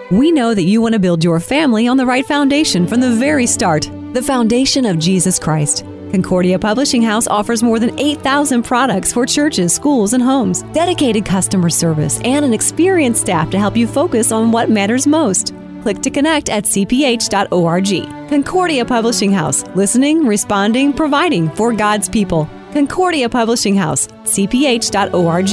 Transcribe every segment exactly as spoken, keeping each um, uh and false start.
We know that you want to build your family on the right foundation from the very start, the foundation of Jesus Christ. Concordia Publishing House offers more than eight thousand products for churches, schools, and homes, dedicated customer service, and an experienced staff to help you focus on what matters most. Click to connect at c p h dot org. Concordia Publishing House, listening, responding, providing for God's people. Concordia Publishing House, c p h dot org.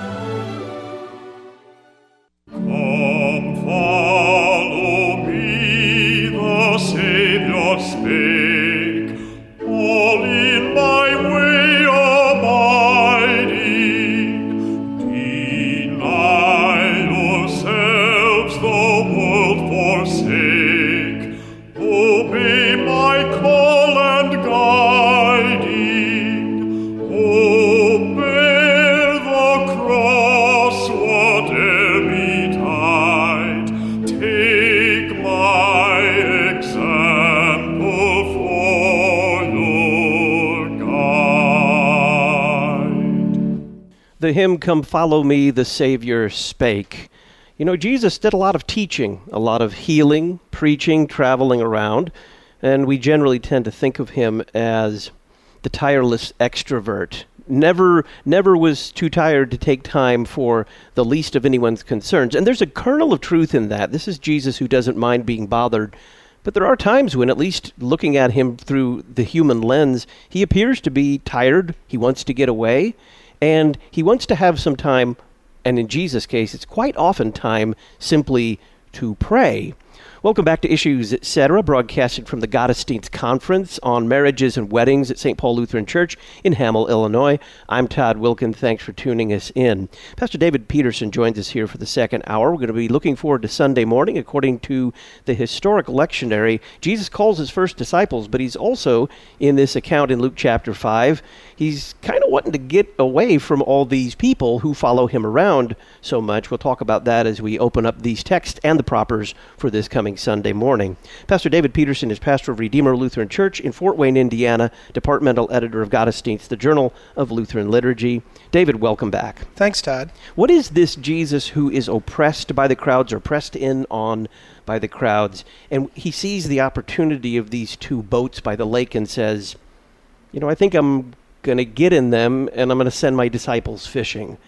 The hymn, "Come Follow Me, the Savior Spake." You know, Jesus did a lot of teaching, a lot of healing, preaching, traveling around, and we generally tend to think of him as the tireless extrovert. Never, never was too tired to take time for the least of anyone's concerns. And there's a kernel of truth in that. This is Jesus who doesn't mind being bothered. But there are times when, at least looking at him through the human lens, he appears to be tired. He wants to get away. And he wants to have some time, and in Jesus' case, it's quite often time simply to pray. Welcome back to Issues, et cetera, broadcasting from the Gottesdienst Conference on Marriages and Weddings at Saint Paul Lutheran Church in Hamel, Illinois. I'm Todd Wilkin. Thanks for tuning us in. Pastor David Peterson joins us here for the second hour. We're going to be looking forward to Sunday morning. According to the historic lectionary, Jesus calls his first disciples, but he's also, in this account in Luke chapter five, he's kind of wanting to get away from all these people who follow him around so much. We'll talk about that as we open up these texts and the propers for this coming Sunday morning. Pastor David Peterson is pastor of Redeemer Lutheran Church in Fort Wayne, Indiana, departmental editor of Gottesdienst, the Journal of Lutheran Liturgy. David, welcome back. Thanks, Todd. What is this Jesus who is oppressed by the crowds, or pressed in on by the crowds, and he sees the opportunity of these two boats by the lake and says, you know, I think I'm going to get in them and I'm going to send my disciples fishing.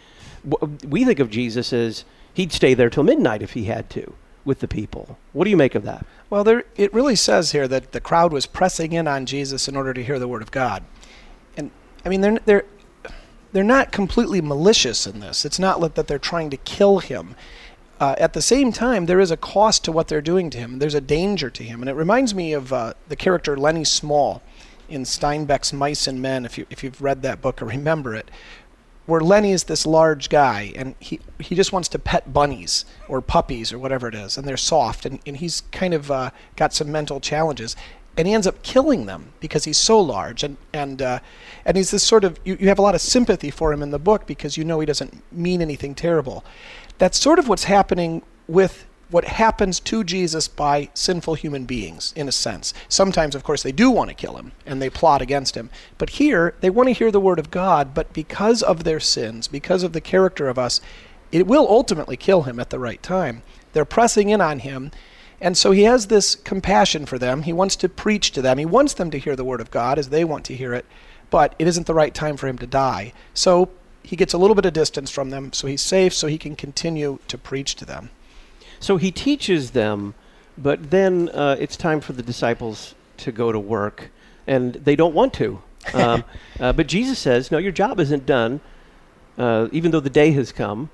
We think of Jesus as he'd stay there till midnight if he had to with the people. What do you make of that? Well, there, it really says here that the crowd was pressing in on Jesus in order to hear the word of God. And I mean, they're they're they're not completely malicious in this. It's not that they're trying to kill him. Uh, at the same time, there is a cost to what they're doing to him. There's a danger to him. And it reminds me of uh, the character Lenny Small in Steinbeck's Mice and Men, if you if you've read that book or remember it, where Lenny is this large guy, and he, he just wants to pet bunnies or puppies or whatever it is, and they're soft, and, and he's kind of uh, got some mental challenges, and he ends up killing them because he's so large, and and uh, and he's this sort of, you, you have a lot of sympathy for him in the book because you know he doesn't mean anything terrible. That's sort of what's happening with what happens to Jesus by sinful human beings, in a sense. Sometimes, of course, they do want to kill him, and they plot against him. But here, they want to hear the word of God, but because of their sins, because of the character of us, it will ultimately kill him at the right time. They're pressing in on him, and so he has this compassion for them. He wants to preach to them. He wants them to hear the word of God as they want to hear it, but it isn't the right time for him to die. So he gets a little bit of distance from them, so he's safe, so he can continue to preach to them. So he teaches them, but then uh, it's time for the disciples to go to work, and they don't want to. Um, uh, but Jesus says, no, your job isn't done, uh, even though the day has come.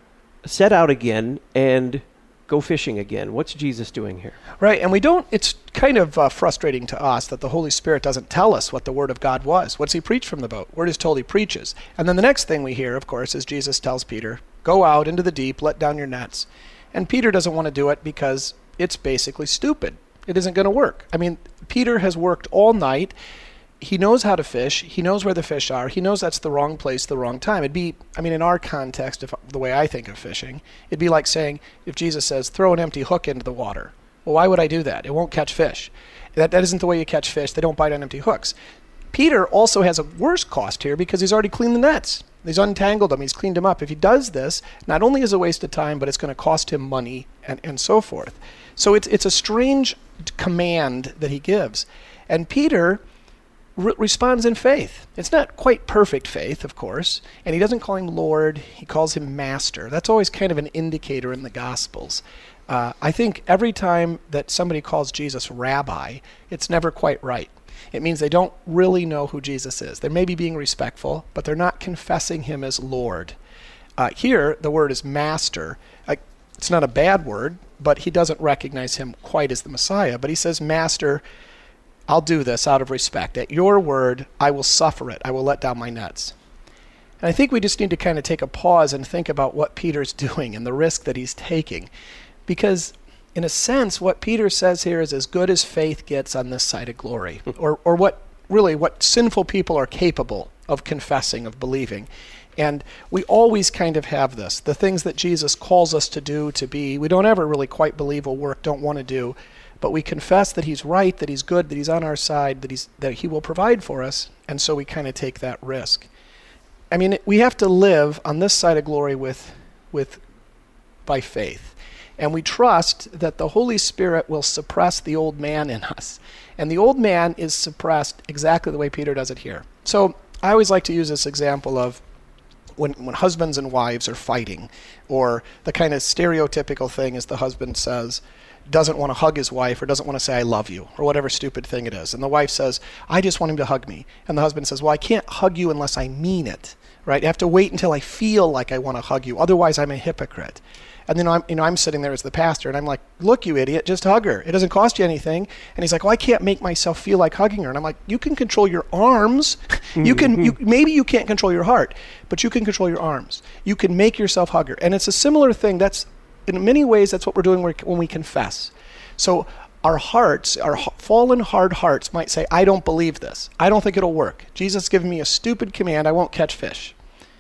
Set out again and go fishing again. What's Jesus doing here? Right, and we don't, it's kind of uh, frustrating to us that the Holy Spirit doesn't tell us what the Word of God was. What's he preach from the boat? Word is told he preaches. And then the next thing we hear, of course, is Jesus tells Peter, go out into the deep, let down your nets. And Peter doesn't want to do it because it's basically stupid. It isn't going to work. I mean, Peter has worked all night. He knows how to fish. He knows where the fish are. He knows that's the wrong place, the wrong time. It'd be, I mean, in our context, if the way I think of fishing, it'd be like saying, if Jesus says, throw an empty hook into the water. Well, why would I do that? It won't catch fish. That, that isn't the way you catch fish. They don't bite on empty hooks. Peter also has a worse cost here because he's already cleaned the nets. He's untangled him. He's cleaned him up. If he does this, not only is it a waste of time, but it's going to cost him money and, and so forth. So it's it's a strange command that he gives. And Peter re- responds in faith. It's not quite perfect faith, of course. And he doesn't call him Lord. He calls him Master. That's always kind of an indicator in the Gospels. Uh, I think every time that somebody calls Jesus Rabbi, it's never quite right. It means they don't really know who Jesus is. They may be being respectful, but they're not confessing him as Lord. Uh, here, the word is Master. Uh, it's not a bad word, but he doesn't recognize him quite as the Messiah. But he says, Master, I'll do this out of respect. At your word, I will suffer it. I will let down my nets. And I think we just need to kind of take a pause and think about what Peter's doing and the risk that he's taking. Because in a sense, what Peter says here is as good as faith gets on this side of glory, or or what really what sinful people are capable of confessing, of believing. And we always kind of have this. The things that Jesus calls us to do, to be, we don't ever really quite believe will work, don't want to do, but we confess that he's right, that he's good, that he's on our side, that he's that he will provide for us, and so we kind of take that risk. I mean, we have to live on this side of glory with with by faith. And we trust that the Holy Spirit will suppress the old man in us. And the old man is suppressed exactly the way Peter does it here. So I always like to use this example of when, when husbands and wives are fighting, or the kind of stereotypical thing is the husband says, doesn't want to hug his wife, or doesn't want to say, I love you, or whatever stupid thing it is. And the wife says, I just want him to hug me. And the husband says, well, I can't hug you unless I mean it, right? I have to wait until I feel like I want to hug you. Otherwise, I'm a hypocrite. And then I'm, you know, I'm sitting there as the pastor, and I'm like, look, you idiot, just hug her. It doesn't cost you anything. And he's like, well, I can't make myself feel like hugging her. And I'm like, you can control your arms. you can, you, maybe you can't control your heart, but you can control your arms. You can make yourself hug her. And it's a similar thing. That's, in many ways, that's what we're doing when we confess. So our hearts, our fallen, hard hearts might say, I don't believe this. I don't think it'll work. Jesus has given me a stupid command. I won't catch fish.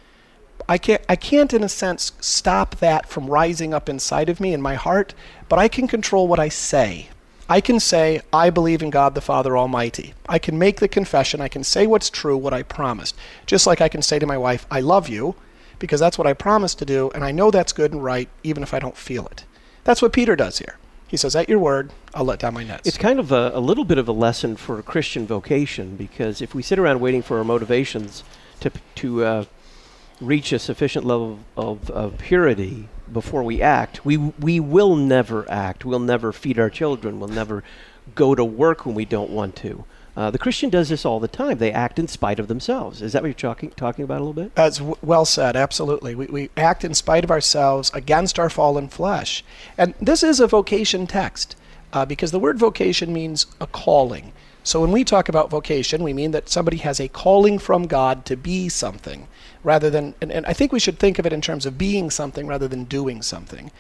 I can't, I can't, in a sense, stop that from rising up inside of me in my heart, but I can control what I say. I can say, I believe in God the Father Almighty. I can make the confession. I can say what's true, what I promised. Just like I can say to my wife, I love you, because that's what I promised to do, and I know that's good and right, even if I don't feel it. That's what Peter does here. He says, at your word, I'll let down my nets. It's kind of a, a little bit of a lesson for a Christian vocation, because if we sit around waiting for our motivations to to uh, reach a sufficient level of, of purity before we act, we we will never act. We'll never feed our children. We'll never go to work when we don't want to. Uh, the Christian does this all the time. They act in spite of themselves. Is that what you're talking talking about a little bit? That's w- well said, absolutely. We, we act in spite of ourselves against our fallen flesh. And this is a vocation text, uh, because the word vocation means a calling. So when we talk about vocation, we mean that somebody has a calling from God to be something, rather than, and, and I think we should think of it in terms of being something rather than doing something.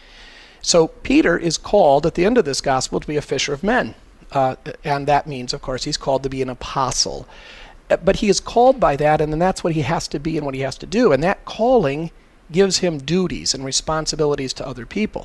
So Peter is called at the end of this gospel to be a fisher of men. Uh, and that means, of course, he's called to be an apostle. But he is called by that, and then that's what he has to be and what he has to do. And that calling gives him duties and responsibilities to other people.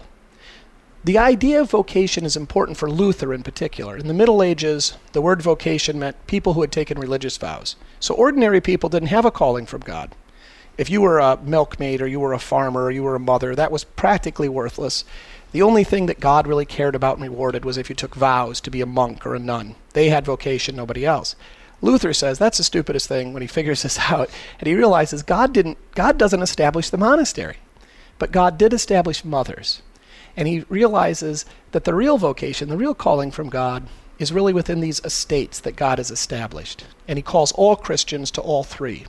The idea of vocation is important for Luther in particular. In the Middle Ages, the word vocation meant people who had taken religious vows. So ordinary people didn't have a calling from God. If you were a milkmaid, or you were a farmer, or you were a mother, that was practically worthless. The only thing that God really cared about and rewarded was if you took vows to be a monk or a nun. They had vocation, nobody else. Luther says that's the stupidest thing when he figures this out, and he realizes God didn't, God doesn't establish the monastery, but God did establish mothers. And he realizes that the real vocation, the real calling from God, is really within these estates that God has established. And he calls all Christians to all three.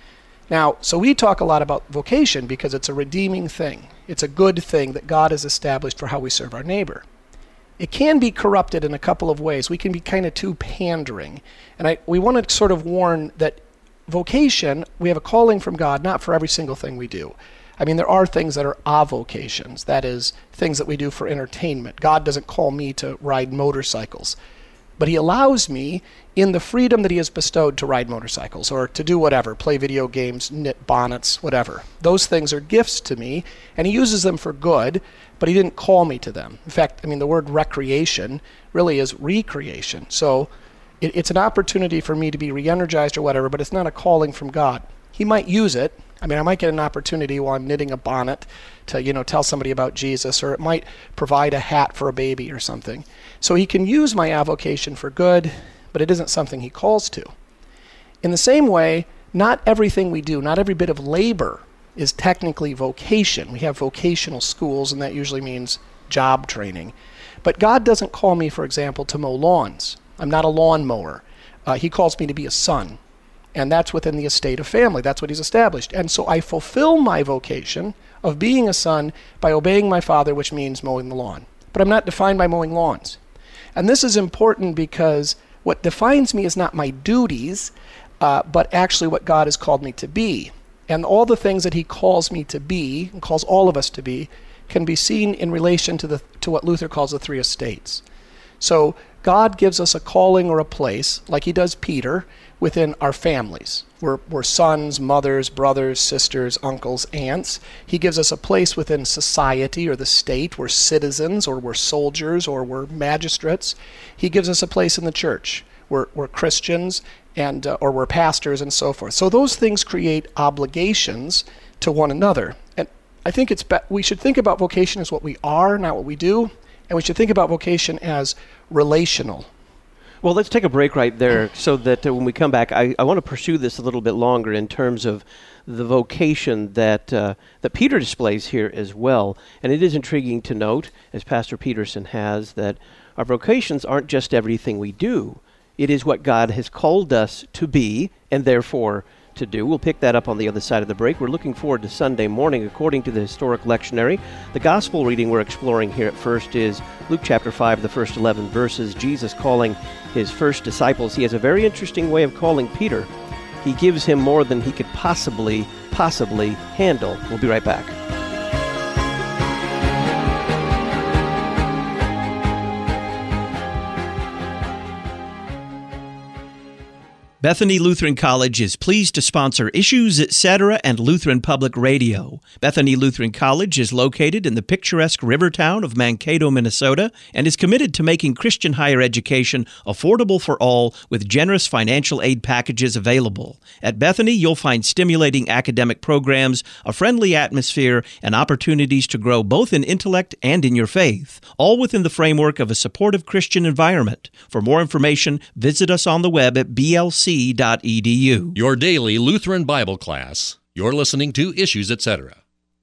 Now, so we talk a lot about vocation because it's a redeeming thing. It's a good thing that God has established for how we serve our neighbor. It can be corrupted in a couple of ways. We can be kind of too pandering. And I, we want to sort of warn that vocation, we have a calling from God, not for every single thing we do. I mean, there are things that are avocations, that is, things that we do for entertainment. God doesn't call me to ride motorcycles, but he allows me, in the freedom that he has bestowed, to ride motorcycles or to do whatever, play video games, knit bonnets, whatever. Those things are gifts to me, and he uses them for good, but he didn't call me to them. In fact, I mean, the word recreation really is recreation. So it, it's an opportunity for me to be re-energized or whatever, but it's not a calling from God. He might use it, I mean, I might get an opportunity while I'm knitting a bonnet to, you know, tell somebody about Jesus, or it might provide a hat for a baby or something. So he can use my avocation for good, but it isn't something he calls to. In the same way, not everything we do, not every bit of labor is technically vocation. We have vocational schools, and that usually means job training. But God doesn't call me, for example, to mow lawns. I'm not a lawn mower. Uh, he calls me to be a son. And that's within the estate of family. That's what he's established. And so I fulfill my vocation of being a son by obeying my father, which means mowing the lawn. But I'm not defined by mowing lawns. And this is important because what defines me is not my duties, uh, but actually what God has called me to be. And all the things that he calls me to be, and calls all of us to be, can be seen in relation to the to what Luther calls the three estates. So God gives us a calling or a place, like he does Peter, within our families. We're, we're sons, mothers, brothers, sisters, uncles, aunts. He gives us a place within society or the state. We're citizens, or we're soldiers, or we're magistrates. He gives us a place in the church. We're, we're Christians, and uh, or we're pastors, and so forth. So those things create obligations to one another. And I think it's be- we should think about vocation as what we are, not what we do. And we should think about vocation as relational. Well, let's take a break right there so that uh, when we come back, I, I want to pursue this a little bit longer in terms of the vocation that uh, that Peter displays here as well. And it is intriguing to note, as Pastor Peterson has, that our vocations aren't just everything we do. It is what God has called us to be and therefore to do. We'll pick that up on the other side of the break. We're looking forward to Sunday morning according to the historic lectionary. The gospel reading we're exploring here at first is Luke chapter five, the first eleven verses. Jesus calling his first disciples. He has a very interesting way of calling Peter. He gives him more than he could possibly, possibly handle. We'll be right back. Bethany Lutheran College is pleased to sponsor Issues, et cetera and Lutheran Public Radio. Bethany Lutheran College is located in the picturesque river town of Mankato, Minnesota, and is committed to making Christian higher education affordable for all with generous financial aid packages available. At Bethany, you'll find stimulating academic programs, a friendly atmosphere, and opportunities to grow both in intellect and in your faith, all within the framework of a supportive Christian environment. For more information, visit us on the web at b l c dot e d u. Your daily Lutheran Bible class. You're listening to Issues, et cetera.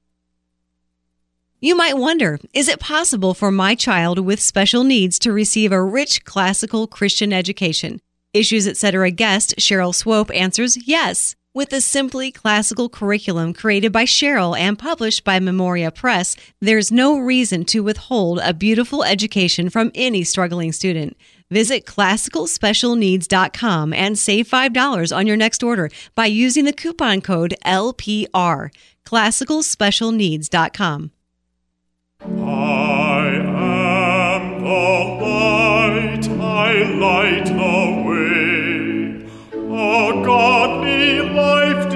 You might wonder, is it possible for my child with special needs to receive a rich classical Christian education? Issues, et cetera guest Cheryl Swope answers yes. With a simply classical curriculum created by Cheryl and published by Memoria Press, there's no reason to withhold a beautiful education from any struggling student. Visit classical special needs dot com and save five dollars on your next order by using the coupon code L P R. classical special needs dot com. I am the light, I light the way, a godly life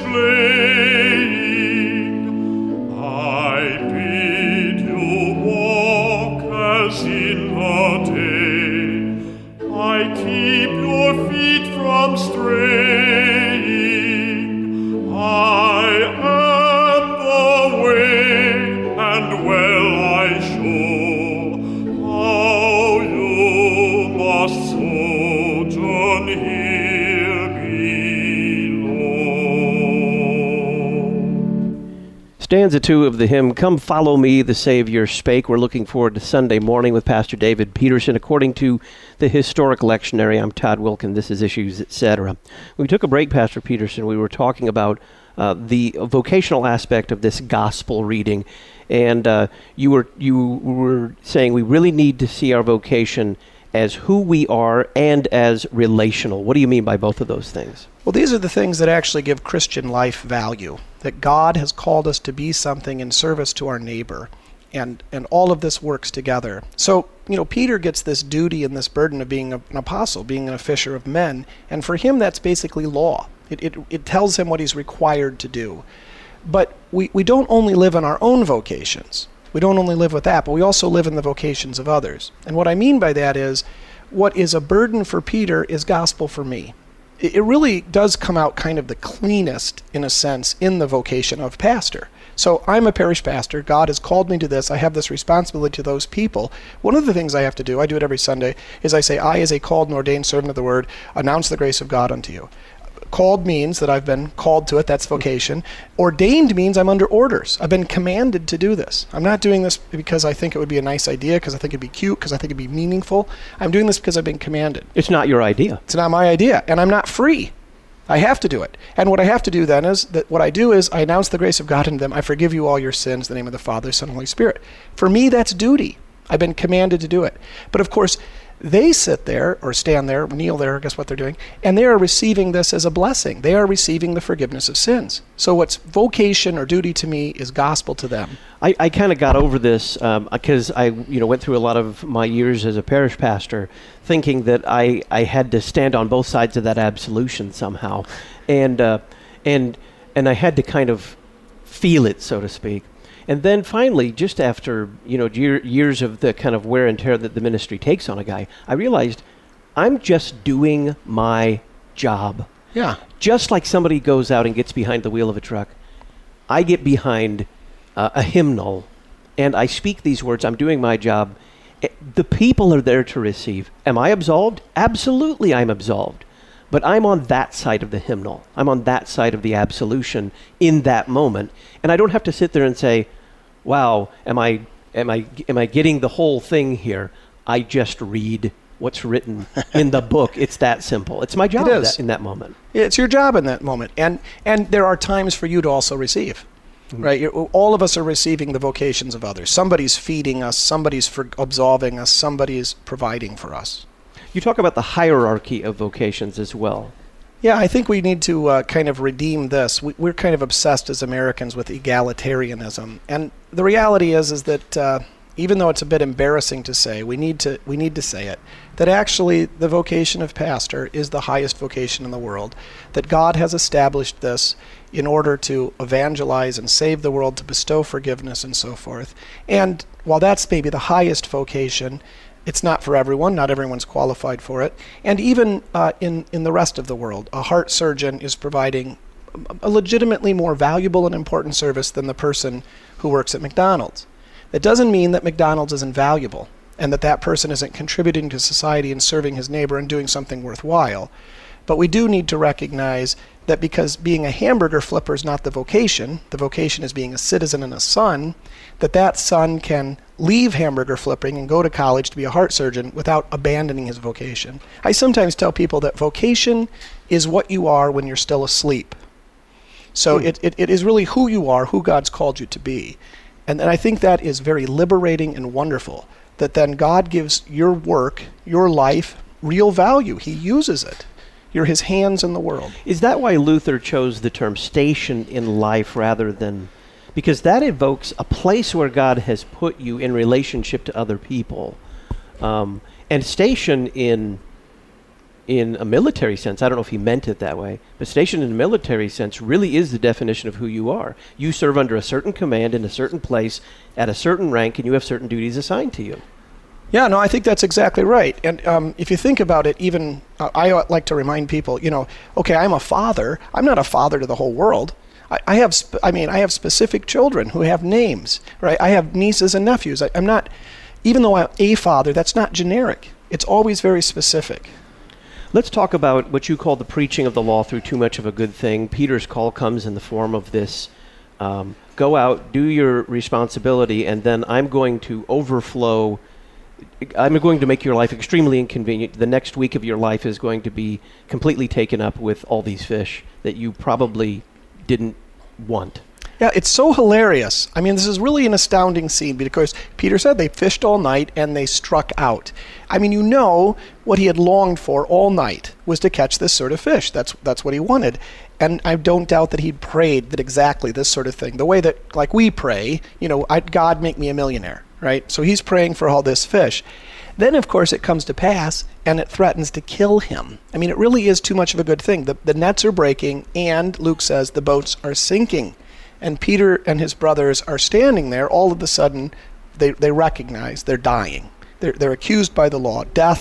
displaying. I bid you walk as in the day, I keep your feet from straying. I am the way, and well I show how you must sojourn here below. Stanza two of the hymn, Come Follow Me, the Savior Spake. We're looking forward to Sunday morning with Pastor David Peterson. According to the historic lectionary, I'm Todd Wilkin. This is Issues, et cetera. We took a break, Pastor Peterson. We were talking about uh, the vocational aspect of this gospel reading. And uh, you were you were saying we really need to see our vocation as who we are and as relational. What do you mean by both of those things? Well, these are the things that actually give Christian life value, that God has called us to be something in service to our neighbor, and, and all of this works together. So, you know, Peter gets this duty and this burden of being a, an apostle, being a fisher of men, and for him that's basically law. It, it, it tells him what he's required to do. But we, we don't only live in our own vocations. We don't only live with that, but we also live in the vocations of others. And what I mean by that is, what is a burden for Peter is gospel for me. it, it really does come out kind of the cleanest, in a sense, in the vocation of pastor. So I'm a parish pastor. God has called me to this. I have this responsibility to those people. One of the things I have to do, I do it every Sunday, is I say, I, as a called and ordained servant of the word, announce the grace of God unto you. Called means that I've been called to it. That's vocation. Ordained means I'm under orders. I've been commanded to do this. I'm not doing this because I think it would be a nice idea, because I think it'd be cute, because I think it'd be meaningful. I'm doing this because I've been commanded. It's not your idea. It's not my idea, and I'm not free. I have to do it. And what I have to do then is that what I do is I announce the grace of God unto them. I forgive you all your sins in the name of the Father, Son, and Holy Spirit. For me, that's duty. I've been commanded to do it. But of course, they sit there or stand there, kneel there, I guess what they're doing, and they are receiving this as a blessing. They are receiving the forgiveness of sins. So what's vocation or duty to me is gospel to them. I, I kind of got over this because um, I you know went through a lot of my years as a parish pastor thinking that I, I had to stand on both sides of that absolution somehow. And, uh, and, and I had to kind of feel it, so to speak. And then finally, just after you know year, years of the kind of wear and tear that the ministry takes on a guy, I realized I'm just doing my job. Yeah. Just like somebody goes out and gets behind the wheel of a truck, I get behind uh, a hymnal, and I speak these words. I'm doing my job. The people are there to receive. Am I absolved? Absolutely, I'm absolved. But I'm on that side of the hymnal. I'm on that side of the absolution in that moment, and I don't have to sit there and say, wow, am I am I am I getting the whole thing here? I just read what's written in the book. It's that simple. It's my job It is. that, in that moment. It's your job in that moment. And and there are times for you to also receive. Mm-hmm. Right? You're, all of us are receiving the vocations of others. Somebody's feeding us, somebody's for absolving us, somebody's providing for us. You talk about the hierarchy of vocations as well. Yeah, I think we need to uh, kind of redeem this. We, we're kind of obsessed as Americans with egalitarianism, and the reality is, is that uh, even though it's a bit embarrassing to say, we need to we need to say it, that actually the vocation of pastor is the highest vocation in the world. That God has established this in order to evangelize and save the world, to bestow forgiveness and so forth. And while that's maybe the highest vocation, it's not for everyone. Not everyone's qualified for it. And even uh, in, in the rest of the world, a heart surgeon is providing a legitimately more valuable and important service than the person who works at McDonald's. That doesn't mean that McDonald's isn't valuable and that that person isn't contributing to society and serving his neighbor and doing something worthwhile. But we do need to recognize that because being a hamburger flipper is not the vocation, the vocation is being a citizen and a son, that that son can leave hamburger flipping and go to college to be a heart surgeon without abandoning his vocation. I sometimes tell people that vocation is what you are when you're still asleep. So mm. it, it, it is really who you are, who God's called you to be. And, and I think that is very liberating and wonderful, that then God gives your work, your life, real value. He uses it. You're his hands in the world. Is that why Luther chose the term station in life rather than... Because that evokes a place where God has put you in relationship to other people. Um, and station in in a military sense, I don't know if he meant it that way, but station in a military sense really is the definition of who you are. You serve under a certain command in a certain place at a certain rank, and you have certain duties assigned to you. Yeah, no, I think that's exactly right. And um, if you think about it, even uh, I like to remind people, you know, okay, I'm a father. I'm not a father to the whole world. I, I have, sp- I mean, I have specific children who have names, right? I have nieces and nephews. I, I'm not, even though I'm a father, that's not generic. It's always very specific. Let's talk about what you call the preaching of the law through too much of a good thing. Peter's call comes in the form of this, um, go out, do your responsibility, and then I'm going to overflow. I'm going to make your life extremely inconvenient. The next week of your life is going to be completely taken up with all these fish that you probably didn't want. Yeah, it's so hilarious. I mean, this is really an astounding scene because Peter said they fished all night and they struck out. I mean, you know what he had longed for all night was to catch this sort of fish. That's that's what he wanted. And I don't doubt that he prayed that exactly this sort of thing. The way that, like we pray, you know, I, God, make me a millionaire, right? So he's praying for all this fish. Then, of course, it comes to pass, and it threatens to kill him. I mean, it really is too much of a good thing. The, the nets are breaking, and Luke says the boats are sinking. And Peter and his brothers are standing there. All of a sudden, they, they recognize they're dying. They're, they're accused by the law. Death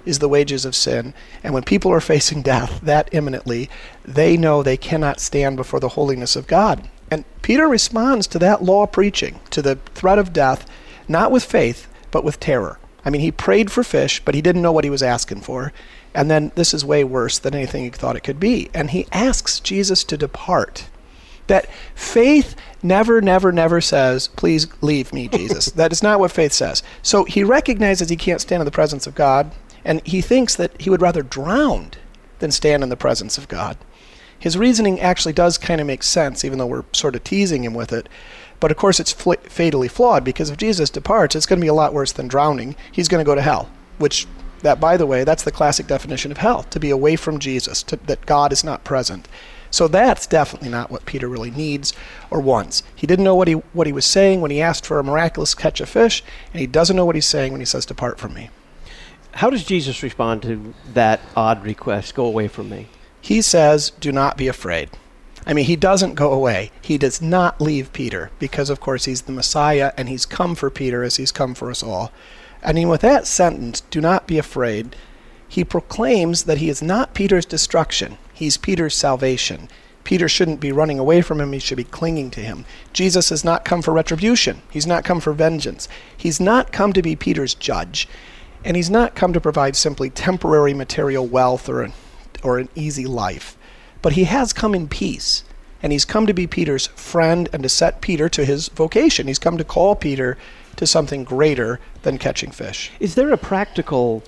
is the wages of sin. And when people are facing death that imminently, they know they cannot stand before the holiness of God. And Peter responds to that law preaching, to the threat of death, not with faith, but with terror. I mean, he prayed for fish, but he didn't know what he was asking for. And then this is way worse than anything he thought it could be. And he asks Jesus to depart. That faith never, never, never says, please leave me, Jesus. That is not what faith says. So he recognizes he can't stand in the presence of God, and he thinks that he would rather drown than stand in the presence of God. His reasoning actually does kind of make sense, even though we're sort of teasing him with it. But of course it's fl- fatally flawed, because if Jesus departs, it's going to be a lot worse than drowning. He's going to go to hell, which, that by the way, that's the classic definition of hell, to be away from Jesus, to, that God is not present. So that's definitely not what Peter really needs or wants. He didn't know what he what he was saying when he asked for a miraculous catch of fish, and he doesn't know what he's saying when he says, depart from me. How does Jesus respond to that odd request, go away from me? He says, do not be afraid. I mean, he doesn't go away. He does not leave Peter, because of course he's the Messiah, and he's come for Peter as he's come for us all. I mean, with that sentence, do not be afraid, he proclaims that he is not Peter's destruction. He's Peter's salvation. Peter shouldn't be running away from him. He should be clinging to him. Jesus has not come for retribution. He's not come for vengeance. He's not come to be Peter's judge. And he's not come to provide simply temporary material wealth or an, or an easy life. But he has come in peace. And he's come to be Peter's friend and to set Peter to his vocation. He's come to call Peter to something greater than catching fish. Is there a practical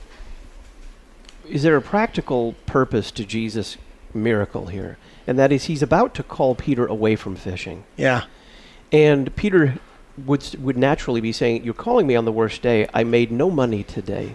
is there a practical purpose to Jesus' miracle here? And that is, he's about to call Peter away from fishing. Yeah. And Peter would would naturally be saying, you're calling me on the worst day. I made no money today.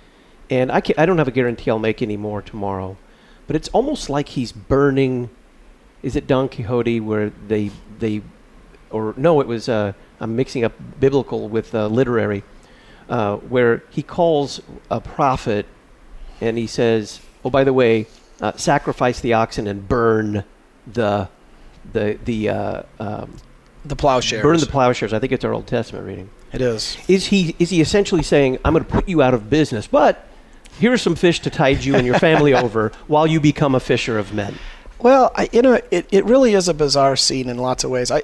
And I can't, I don't have a guarantee I'll make any more tomorrow. But it's almost like he's burning, is it Don Quixote where they, they or no, it was, uh, I'm mixing up biblical with uh, literary, uh, where he calls a prophet and he says, oh, by the way, uh, sacrifice the oxen and burn the, the, the, uh, um, the plowshares. Burn the plowshares. I think it's our Old Testament reading. It is. Is he, is he essentially saying, I'm going to put you out of business, but here's some fish to tide you and your family over while you become a fisher of men? Well, I, you know, it, it really is a bizarre scene in lots of ways. I,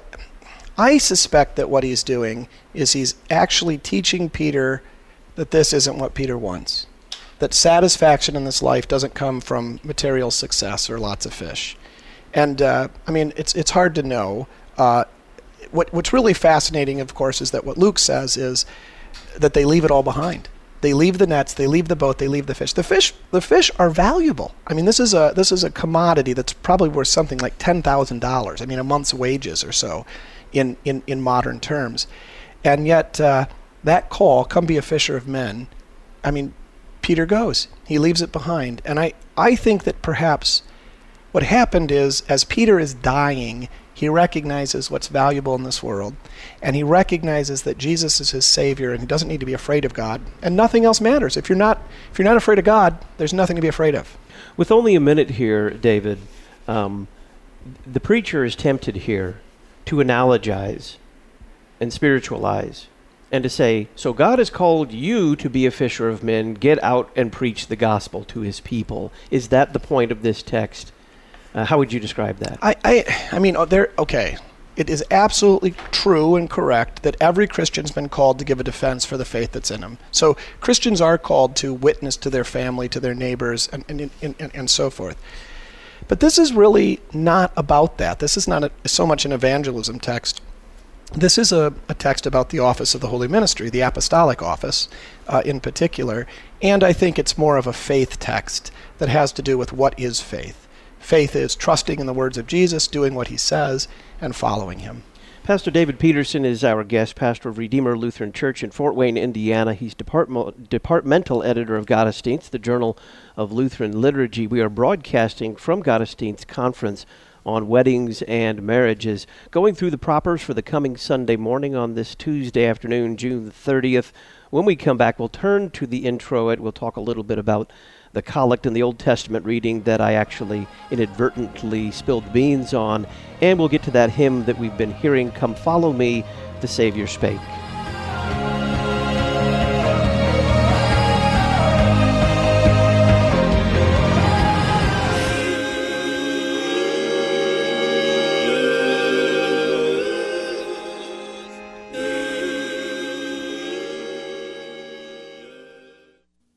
I suspect that what he's doing is he's actually teaching Peter that this isn't what Peter wants. That satisfaction in this life doesn't come from material success or lots of fish. And, uh, I mean, it's it's hard to know. Uh, what What's really fascinating, of course, is that what Luke says is that they leave it all behind. They leave the nets, they leave the boat, they leave the fish. The fish the fish are valuable. I mean, this is a this is a commodity that's probably worth something like ten thousand dollars. I mean, a month's wages or so in, in, in modern terms. And yet, uh, that call, come be a fisher of men, I mean, Peter goes. He leaves it behind. And I, I think that perhaps what happened is, as Peter is dying, he recognizes what's valuable in this world, and he recognizes that Jesus is his Savior, and he doesn't need to be afraid of God, and nothing else matters. If you're not, if you're not afraid of God, there's nothing to be afraid of. With only a minute here, David, um, the preacher is tempted here to analogize and spiritualize, and to say, so God has called you to be a fisher of men, get out and preach the gospel to his people. Is that the point of this text? Uh, how would you describe that? I, I, I mean, oh, there. Okay, it is absolutely true and correct that every Christian's been called to give a defense for the faith that's in them. So Christians are called to witness to their family, to their neighbors, and and, and, and, and so forth. But this is really not about that. This is not a, so much an evangelism text. This is a, a text about the office of the Holy Ministry, the apostolic office uh, in particular. And I think it's more of a faith text that has to do with what is faith. Faith is trusting in the words of Jesus, doing what he says, and following him. Pastor David Peterson is our guest, pastor of Redeemer Lutheran Church in Fort Wayne, Indiana. He's department, departmental editor of Gottesdienst, the Journal of Lutheran Liturgy. We are broadcasting from Gottesdienst's conference on weddings and marriages, going through the propers for the coming Sunday morning on this Tuesday afternoon, June thirtieth. When we come back, we'll turn to the introit. We'll talk a little bit about the collect in the Old Testament reading that I actually inadvertently spilled beans on, and we'll get to that hymn that we've been hearing, Come Follow Me, the Savior Spake.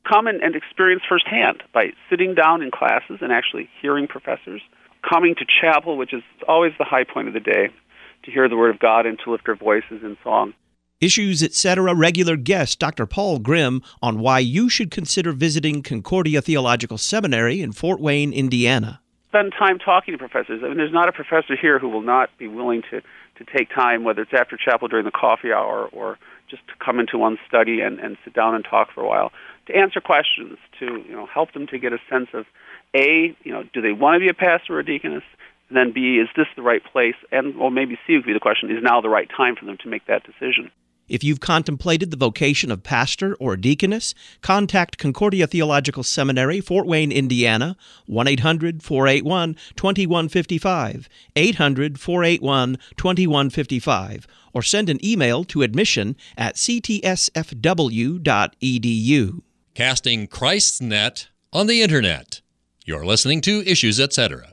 come and, and experience firsthand by sitting down in classes and actually hearing professors, coming to chapel, which is always the high point of the day, to hear the Word of God and to lift our voices in song. Issues, et cetera regular guest Doctor Paul Grimm on why you should consider visiting Concordia Theological Seminary in Fort Wayne, Indiana. Spend time talking to professors. I mean, there's not a professor here who will not be willing to, to take time, whether it's after chapel during the coffee hour or just to come into one's study and, and sit down and talk for a while, to answer questions, to you know help them to get a sense of, A, you know, do they want to be a pastor or a deaconess? And then B, is this the right place? And well, maybe C would be the question, is now the right time for them to make that decision? If you've contemplated the vocation of pastor or deaconess, contact Concordia Theological Seminary, Fort Wayne, Indiana, one eight hundred, four eight one, two one five five, eight hundred, four eight one, two one five five, or send an email to admission at c t s f w dot e d u. Casting Christ's net on the Internet. You're listening to Issues, et cetera.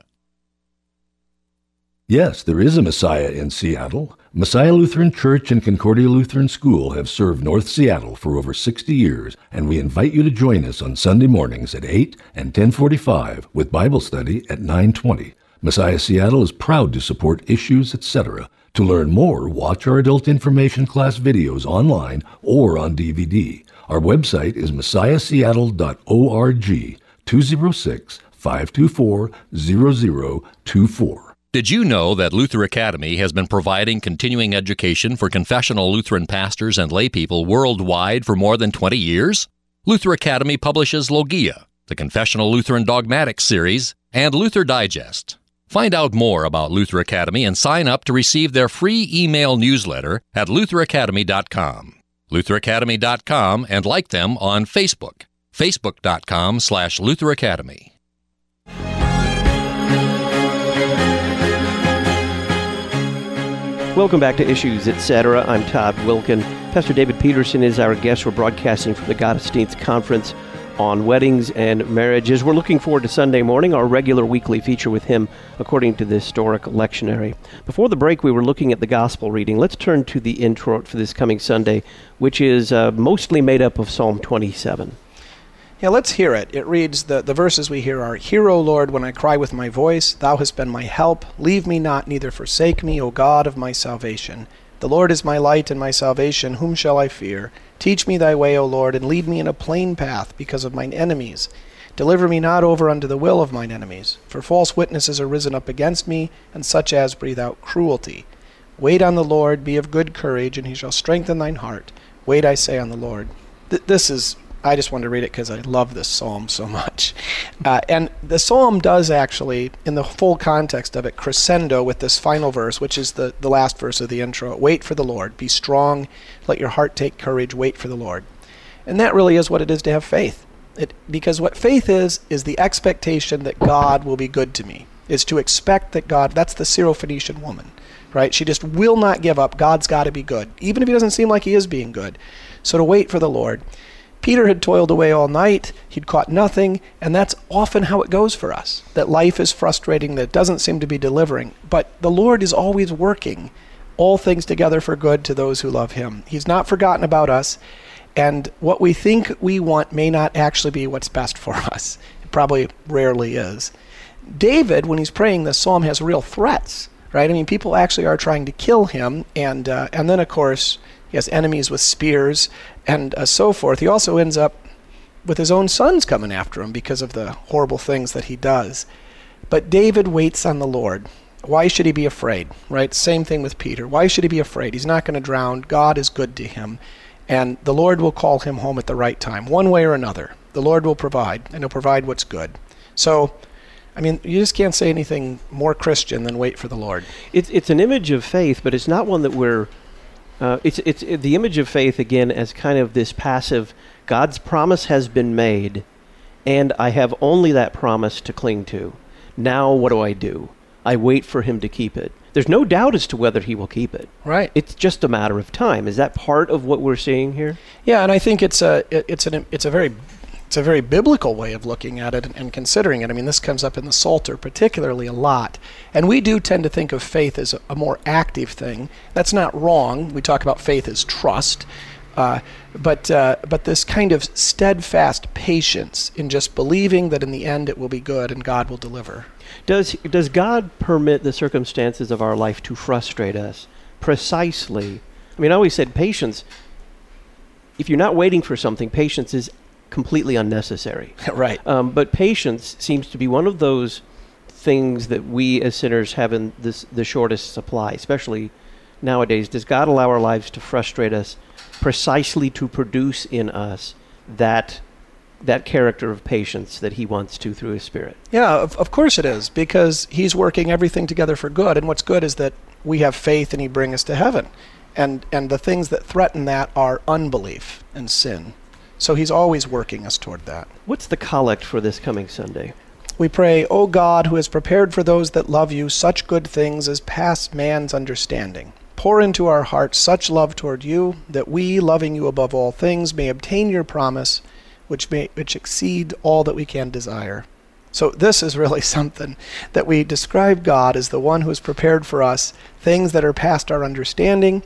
Yes, there is a Messiah in Seattle. Messiah Lutheran Church and Concordia Lutheran School have served North Seattle for over sixty years, and we invite you to join us on Sunday mornings at eight and ten forty-five with Bible study at nine twenty. Messiah Seattle is proud to support Issues, et cetera. To learn more, watch our adult information class videos online or on D V D. Our website is messiah seattle dot org, two oh six, five two four, zero zero two four. Did you know that Luther Academy has been providing continuing education for confessional Lutheran pastors and laypeople worldwide for more than twenty years? Luther Academy publishes Logia, the Confessional Lutheran Dogmatics series, and Luther Digest. Find out more about Luther Academy and sign up to receive their free email newsletter at luther academy dot com. luther academy dot com, and like them on Facebook, facebook dot com slash Luther Academy. Welcome back to Issues, et cetera. I'm Todd Wilkin. Pastor David Peterson is our guest. We're broadcasting from the Gottesdienst Conference on weddings and marriages. We're looking forward to Sunday morning, our regular weekly feature with him, according to the historic lectionary. Before the break, we were looking at the gospel reading. Let's turn to the intro for this coming Sunday, which is uh, mostly made up of Psalm twenty-seven. Yeah, let's hear it. It reads, the, the verses we hear are, Hear, O Lord, when I cry with my voice. Thou hast been my help. Leave me not, neither forsake me, O God of my salvation. The Lord is my light and my salvation. Whom shall I fear? Teach me thy way, O Lord, and lead me in a plain path because of mine enemies. Deliver me not over unto the will of mine enemies. For false witnesses are risen up against me, and such as breathe out cruelty. Wait on the Lord, be of good courage, and he shall strengthen thine heart. Wait, I say, on the Lord. Th- this is... I just wanted to read it because I love this psalm so much. Uh, and the psalm does actually, in the full context of it, crescendo with this final verse, which is the, the last verse of the intro. Wait for the Lord. Be strong. Let your heart take courage. Wait for the Lord. And that really is what it is to have faith. It, because what faith is, is the expectation that God will be good to me. Is to expect that God, that's the Syrophoenician woman, right? She just will not give up. God's got to be good, even if he doesn't seem like he is being good. So to wait for the Lord. Peter had toiled away all night, he'd caught nothing, and that's often how it goes for us, that life is frustrating, that it doesn't seem to be delivering. But the Lord is always working all things together for good to those who love him. He's not forgotten about us, and what we think we want may not actually be what's best for us. It probably rarely is. David, when he's praying this psalm, has real threats, right? I mean, people actually are trying to kill him, and uh, and then, of course, he has enemies with spears and uh, so forth. He also ends up with his own sons coming after him because of the horrible things that he does. But David waits on the Lord. Why should he be afraid, right? Same thing with Peter. Why should he be afraid? He's not going to drown. God is good to him. And the Lord will call him home at the right time, one way or another. The Lord will provide, and he'll provide what's good. So, I mean, you just can't say anything more Christian than wait for the Lord. It's, it's an image of faith, but it's not one that we're... Uh, it's it's it, the image of faith, again, as kind of this passive, God's promise has been made, and I have only that promise to cling to. Now what do I do? I wait for him to keep it. There's no doubt as to whether he will keep it. Right. It's just a matter of time. Is that part of what we're seeing here? Yeah, and I think it's a it, it's an it's a very it's a very biblical way of looking at it and, and considering it. I mean, this comes up in the Psalter particularly a lot. And we do tend to think of faith as a, a more active thing. That's not wrong. We talk about faith as trust. Uh, but uh, but this kind of steadfast patience in just believing that in the end it will be good and God will deliver. Does does God permit the circumstances of our life to frustrate us? Precisely. I mean, I always said patience, if you're not waiting for something, patience is completely unnecessary. Right. Um, but patience seems to be one of those things that we as sinners have in this, the shortest supply, especially nowadays. Does God allow our lives to frustrate us precisely to produce in us that that character of patience that he wants to through his Spirit? Yeah, of, of course it is, because he's working everything together for good. And what's good is that we have faith and he brings us to heaven. And and the things that threaten that are unbelief and sin. So he's always working us toward that. What's the collect for this coming Sunday? We pray, O God, who has prepared for those that love you such good things as pass man's understanding. Pour into our hearts such love toward you, that we, loving you above all things, may obtain your promise, which may which exceed all that we can desire. So this is really something that we describe God as the one who has prepared for us things that are past our understanding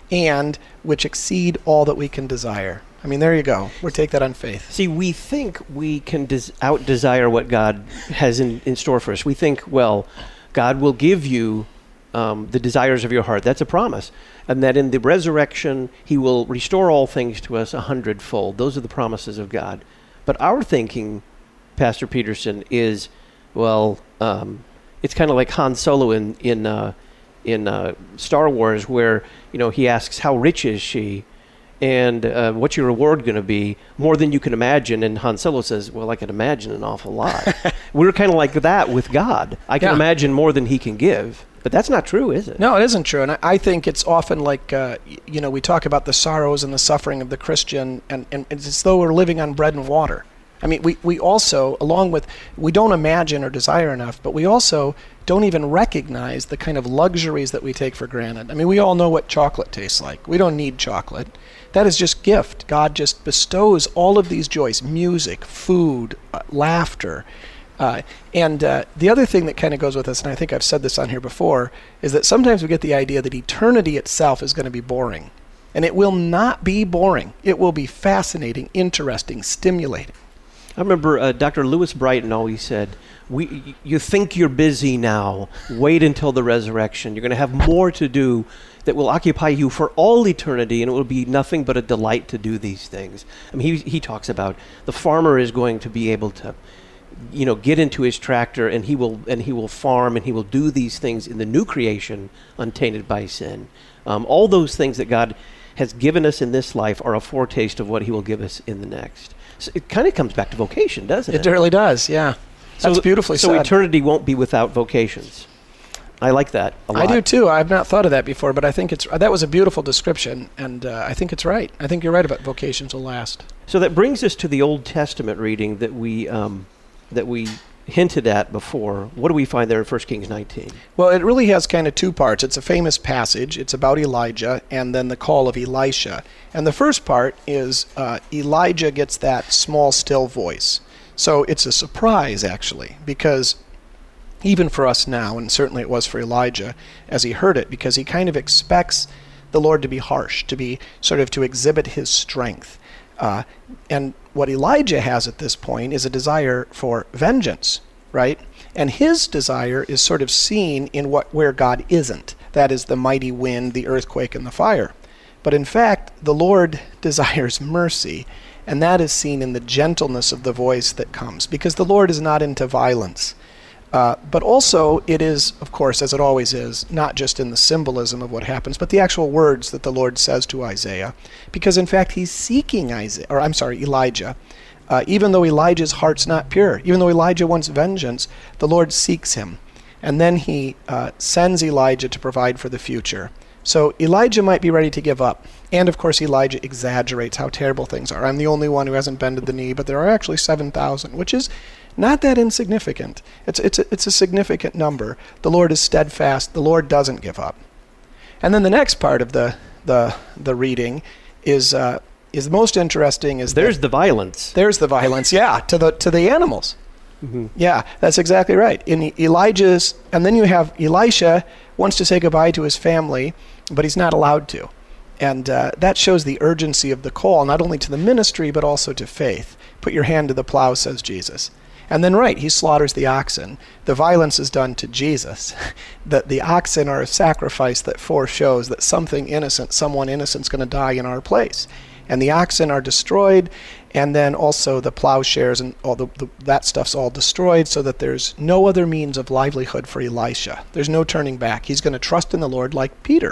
and which exceed all that we can desire. I mean, there you go. We'll take that on faith. See, we think we can des- out-desire what God has in, in store for us. We think, well, God will give you um, the desires of your heart. That's a promise. And that in the resurrection, he will restore all things to us a hundredfold. Those are the promises of God. But our thinking, Pastor Peterson, is, well, um, it's kind of like Han Solo in in uh, in uh, Star Wars, where, you know, he asks, how rich is she? And uh, what's your reward going to be? More than you can imagine. And Han Solo says, well, I can imagine an awful lot. We're kind of like that with God. I can Yeah. imagine more than he can give. But that's not true, is it? No, it isn't true. And I, I think it's often like, uh, y- you know, we talk about the sorrows and the suffering of the Christian, and, and it's as though we're living on bread and water. I mean, we, we also, along with, we don't imagine or desire enough, but we also don't even recognize the kind of luxuries that we take for granted. I mean, we all know what chocolate tastes like. We don't need chocolate. That is just gift. God just bestows all of these joys: music, food, uh, laughter. Uh, and uh, the other thing that kind of goes with this, and I think I've said this on here before, is that sometimes we get the idea that eternity itself is going to be boring. And it will not be boring. It will be fascinating, interesting, stimulating. I remember uh, Doctor Lewis Brighton always said, "We, you think you're busy now. Wait until the resurrection. You're going to have more to do that will occupy you for all eternity, and it will be nothing but a delight to do these things." I mean, he he talks about the farmer is going to be able to, you know, get into his tractor, and he will and he will farm, and he will do these things in the new creation, untainted by sin. Um, all those things that God has given us in this life are a foretaste of what he will give us in the next. So it kind of comes back to vocation, doesn't it? It really does, yeah. That's so, beautifully so said. So eternity won't be without vocations. I like that a lot. I do too. I've not thought of that before, but I think it's that was a beautiful description, and uh, I think it's right. I think you're right about vocations will last. So that brings us to the Old Testament reading that we um, that we hinted at before. What do we find there in First Kings nineteen? Well, it really has kind of two parts. It's a famous passage. It's about Elijah and then the call of Elisha. And the first part is uh, Elijah gets that small, still voice. So it's a surprise, actually, because even for us now, and certainly it was for Elijah as he heard it, because he kind of expects the Lord to be harsh, to be sort of to exhibit his strength. Uh, and what Elijah has at this point is a desire for vengeance, right? And his desire is sort of seen in what where God isn't. That is the mighty wind, the earthquake, and the fire. But in fact, the Lord desires mercy, and that is seen in the gentleness of the voice that comes, because the Lord is not into violence. Uh, but also, it is, of course, as it always is, not just in the symbolism of what happens, but the actual words that the Lord says to Isaiah. Because, in fact, he's seeking Isaiah, or I'm sorry, Elijah. Uh, even though Elijah's heart's not pure, even though Elijah wants vengeance, the Lord seeks him. And then he uh, sends Elijah to provide for the future. So Elijah might be ready to give up. And, of course, Elijah exaggerates how terrible things are. I'm the only one who hasn't bended the knee, but there are actually seven thousand, which is not that insignificant. It's, it's, a, it's a significant number. The Lord is steadfast. The Lord doesn't give up. And then the next part of the the, the reading is uh, is most interesting. Is There's that, the violence. There's the violence, yeah, to the to the animals. Mm-hmm. Yeah, that's exactly right. In Elijah's, and then you have Elisha wants to say goodbye to his family, but he's not allowed to. And uh, that shows the urgency of the call, not only to the ministry, but also to faith. Put your hand to the plow, says Jesus. And then, right, he slaughters the oxen. The violence is done to Jesus. the, the oxen are a sacrifice that foreshows that something innocent, someone innocent is going to die in our place. And the oxen are destroyed, and then also the plowshares and all the, the that stuff's all destroyed, so that there's no other means of livelihood for Elisha. There's no turning back. He's going to trust in the Lord like Peter.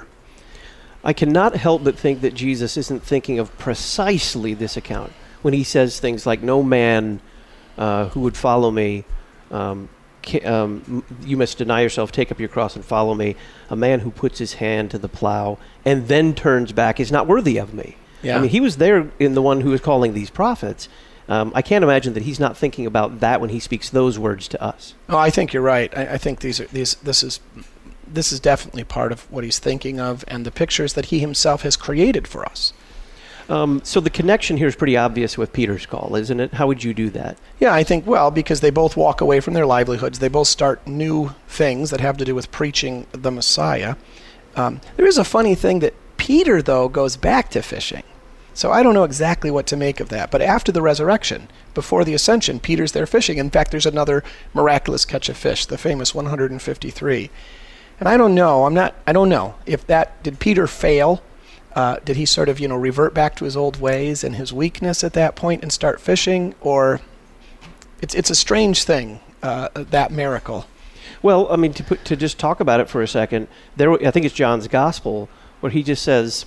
I cannot help but think that Jesus isn't thinking of precisely this account when he says things like, no man uh, who would follow me, um, ca- um, you must deny yourself, take up your cross and follow me. A man who puts his hand to the plow and then turns back is not worthy of me. Yeah. I mean, he was there in the one who was calling these prophets. Um, I can't imagine that he's not thinking about that when he speaks those words to us. Oh, I think you're right. I, I think these are these. This is this is definitely part of what he's thinking of, and the pictures that he himself has created for us. Um, so the connection here is pretty obvious with Peter's call, isn't it? How would you do that? Yeah, I think, well, because they both walk away from their livelihoods. They both start new things that have to do with preaching the Messiah. Um, there is a funny thing that Peter, though, goes back to fishing. So I don't know exactly what to make of that. But after the resurrection, before the ascension, Peter's there fishing. In fact, there's another miraculous catch of fish, the famous one hundred fifty-three. And I don't know, I'm not, I don't know if that, did Peter fail? Uh, did he sort of, you know, revert back to his old ways and his weakness at that point and start fishing? Or it's it's a strange thing, uh, that miracle. Well, I mean, to put, to just talk about it for a second, there, I think it's John's Gospel, where he just says,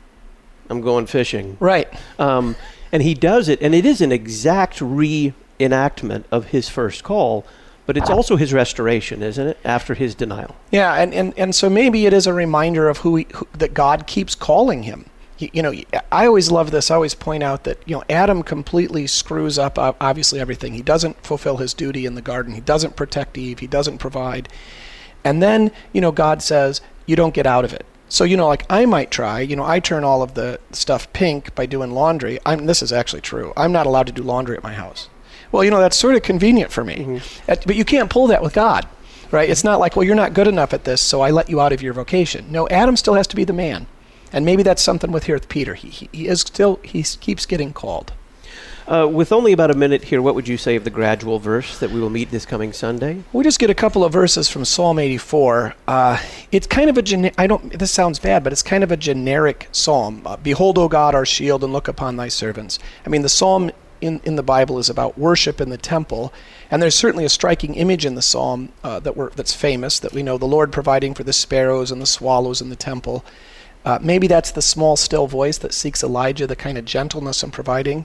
I'm going fishing. Right. Um, and he does it, and it is an exact reenactment of his first call, but it's also his restoration, isn't it, after his denial? Yeah, and, and, and so maybe it is a reminder of who, he, who that God keeps calling him. He, you know, I always love this. I always point out that, you know, Adam completely screws up, obviously, everything. He doesn't fulfill his duty in the garden. He doesn't protect Eve. He doesn't provide. And then, you know, God says, you don't get out of it. So, you know, like I might try, you know, I turn all of the stuff pink by doing laundry. I'm, this is actually true. I'm not allowed to do laundry at my house. Well, you know, that's sort of convenient for me. Mm-hmm. At, but you can't pull that with God, right? It's not like, well, you're not good enough at this, so I let you out of your vocation. No, Adam still has to be the man. And maybe that's something with here with Peter. He, he, he is still, he keeps getting called. Uh, with only about a minute here, what would you say of the gradual verse that we will meet this coming Sunday? We just get a couple of verses from Psalm eighty-four. Uh, it's kind of a gene- I don't. This sounds bad, but it's kind of a generic psalm. Uh, Behold, O God, our shield, and look upon thy servants. I mean, the psalm in, in the Bible is about worship in the temple, and there's certainly a striking image in the psalm uh, that we're, that's famous, that we know the Lord providing for the sparrows and the swallows in the temple. Uh, maybe that's the small, still voice that seeks Elijah, the kind of gentleness in providing.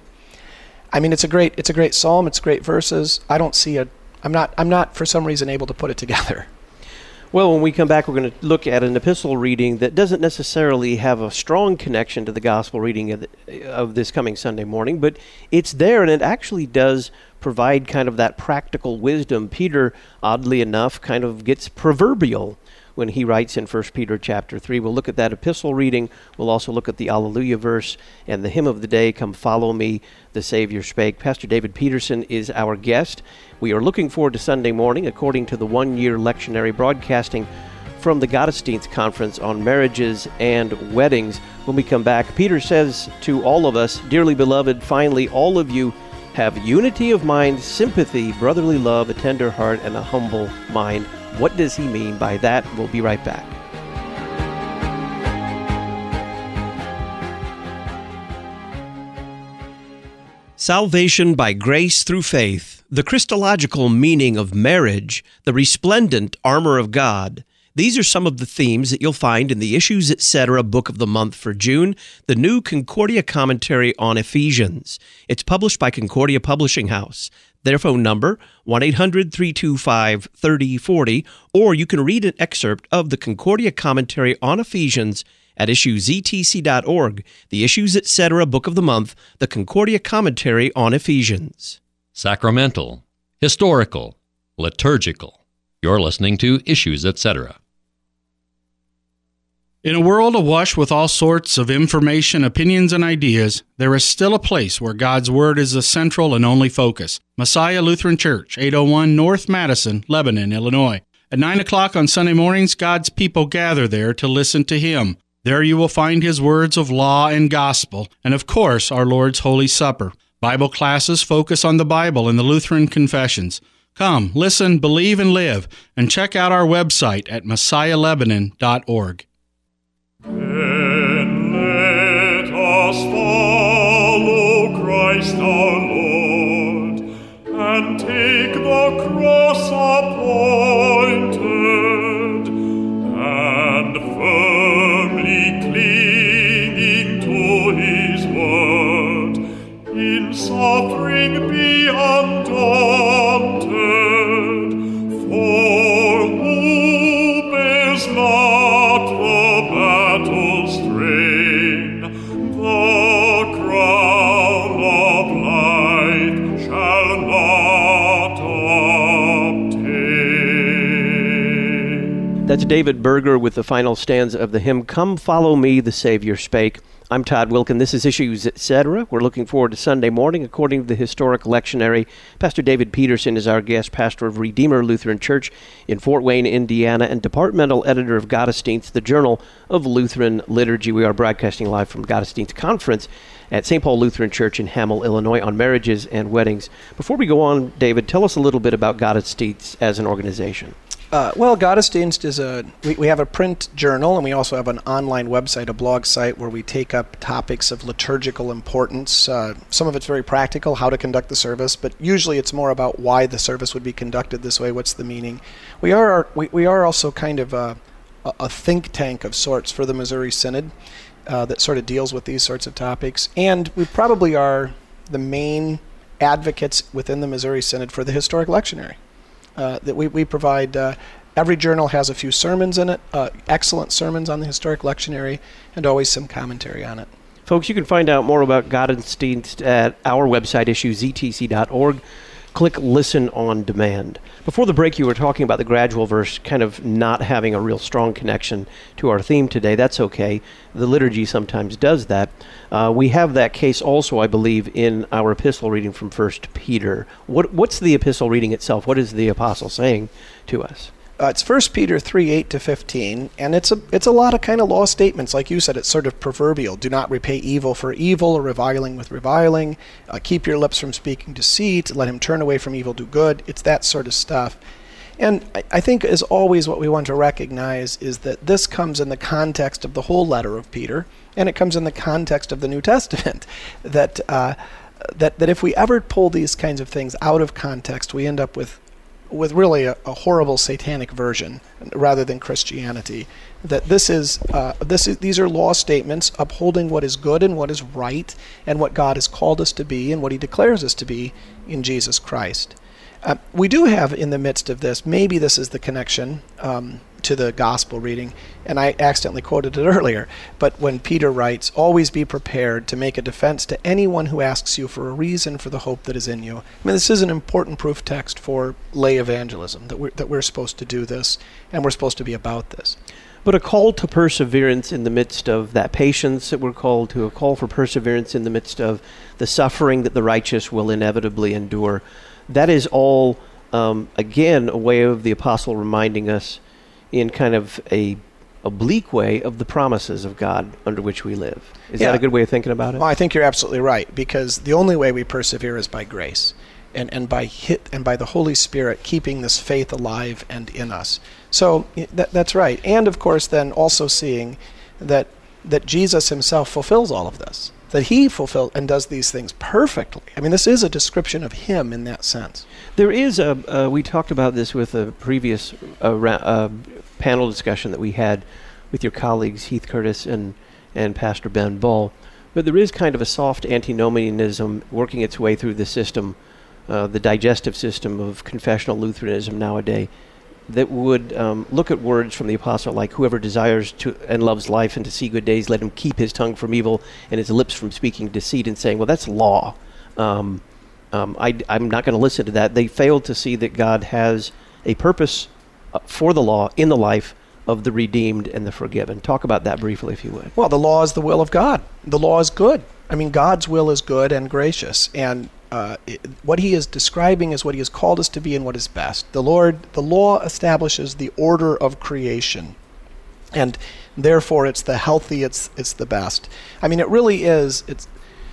I mean, it's a great, it's a great psalm. It's great verses. I don't see a, I'm not, I'm not for some reason able to put it together. Well, when we come back, we're going to look at an epistle reading that doesn't necessarily have a strong connection to the gospel reading of, the, of this coming Sunday morning, but it's there, and it actually does provide kind of that practical wisdom. Peter, oddly enough, kind of gets proverbial when he writes in First Peter chapter three. We'll look at that epistle reading. We'll also look at the Alleluia verse and the hymn of the day, Come Follow Me, the Savior Spake. Pastor David Peterson is our guest. We are looking forward to Sunday morning, according to the one-year lectionary broadcasting from the Gottesdienst Conference on Marriages and Weddings. When we come back, Peter says to all of us, Dearly beloved, finally, all of you have unity of mind, sympathy, brotherly love, a tender heart, and a humble mind. What does he mean by that? We'll be right back. Salvation by grace through faith, the Christological meaning of marriage, the resplendent armor of God. These are some of the themes that you'll find in the Issues Etc. Book of the Month for June, the new Concordia Commentary on Ephesians. It's published by Concordia Publishing House. Their phone number, one eight hundred, three two five, three oh four oh, or you can read an excerpt of the Concordia Commentary on Ephesians at issues e t c dot org, the Issues Etc. Book of the Month, the Concordia Commentary on Ephesians. Sacramental, historical, liturgical. You're listening to Issues Etc. In a world awash with all sorts of information, opinions, and ideas, there is still a place where God's Word is the central and only focus. Messiah Lutheran Church, eight oh one North Madison, Lebanon, Illinois. At nine o'clock on Sunday mornings, God's people gather there to listen to Him. There you will find his words of law and gospel, and of course, our Lord's Holy Supper. Bible classes focus on the Bible and the Lutheran confessions. Come, listen, believe, and live, and check out our website at messiah lebanon dot org. Then let us follow Christ our Lord, and take the cross appointed, and firmly clinging to his word, in suffering be undaunted, for who bears not the battle strain, the crown of life shall not obtain. That's David Berger with the final stanza of the hymn, Come Follow Me, the Savior Spake. I'm Todd Wilkin. This is Issues, et cetera. We're looking forward to Sunday morning. According to the historic lectionary, Pastor David Peterson is our guest, pastor of Redeemer Lutheran Church in Fort Wayne, Indiana, and departmental editor of Gottesdienst, the Journal of Lutheran Liturgy. We are broadcasting live from Gottesdienst Conference at Saint Paul Lutheran Church in Hamel, Illinois, on marriages and weddings. Before we go on, David, tell us a little bit about Gottesdienst as an organization. Uh, well, Gottesdienst is a, we, we have a print journal, and we also have an online website, a blog site, where we take up topics of liturgical importance. Uh, some of it's very practical, how to conduct the service, but usually it's more about why the service would be conducted this way, what's the meaning. We are we, we are also kind of a, a think tank of sorts for the Missouri Synod uh, that sort of deals with these sorts of topics, and we probably are the main advocates within the Missouri Synod for the historic lectionary. Uh, that we, we provide, uh, every journal has a few sermons in it, uh, excellent sermons on the historic lectionary, and always some commentary on it. Folks, you can find out more about Gottesdienst at our website, issues e t c dot org. Click Listen on Demand. Before the break, you were talking about the gradual verse kind of not having a real strong connection to our theme today. That's okay. The liturgy sometimes does that. Uh, we have that case also, I believe, in our epistle reading from First Peter. What, what's the epistle reading itself? What is the apostle saying to us? Uh, it's First Peter three, eight to fifteen, and it's a it's a lot of kind of law statements. Like you said, it's sort of proverbial. Do not repay evil for evil, or reviling with reviling. Uh, keep your lips from speaking deceit. Let him turn away from evil, do good. It's that sort of stuff. And I, I think, as always, what we want to recognize is that this comes in the context of the whole letter of Peter, and it comes in the context of the New Testament. that uh, that that if we ever pull these kinds of things out of context, we end up with with really a, a horrible satanic version rather than Christianity. That this is uh, this is these are law statements upholding what is good and what is right and what God has called us to be and what he declares us to be in Jesus Christ. Uh, we do have in the midst of this, maybe this is the connection um, to the gospel reading, and I accidentally quoted it earlier, but when Peter writes, always be prepared to make a defense to anyone who asks you for a reason for the hope that is in you. I mean, this is an important proof text for lay evangelism, that we're, that we're supposed to do this, and we're supposed to be about this. But a call to perseverance in the midst of that patience that we're called to, a call for perseverance in the midst of the suffering that the righteous will inevitably endure. That is all, um, again, a way of the apostle reminding us in kind of a oblique way of the promises of God under which we live. Is yeah. that a good way of thinking about it? Well, I think you're absolutely right, because the only way we persevere is by grace and, and by hit and by the Holy Spirit keeping this faith alive and in us. So that, that's right. And, of course, then also seeing that that Jesus himself fulfills all of this, that he fulfills and does these things perfectly. I mean, this is a description of him in that sense. There is a, uh, we talked about this with a previous uh, ra- uh, panel discussion that we had with your colleagues, Heath Curtis and, and Pastor Ben Bull, but there is kind of a soft antinomianism working its way through the system, uh, the digestive system of confessional Lutheranism nowadays, that would um, look at words from the apostle like, whoever desires to and loves life and to see good days, let him keep his tongue from evil and his lips from speaking deceit, and saying, well, that's law. Um, um, I, I'm not going to listen to that. They failed to see that God has a purpose uh, for the law in the life of the redeemed and the forgiven. Talk about that briefly, if you would. Well, the law is the will of God. The law is good. I mean, God's will is good and gracious, and Uh, it, what he is describing is what he has called us to be and what is best. The Lord, the law establishes the order of creation, And therefore, it's the healthy, it's it's the best. I mean, it really is. It's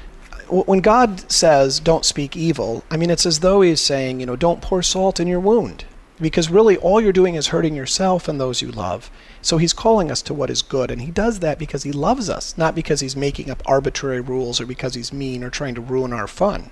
when God says, don't speak evil, I mean, it's as though he's saying, you know, don't pour salt in your wound. Because really, all you're doing is hurting yourself and those you love. So he's calling us to what is good. And he does that because he loves us, not because he's making up arbitrary rules or because he's mean or trying to ruin our fun.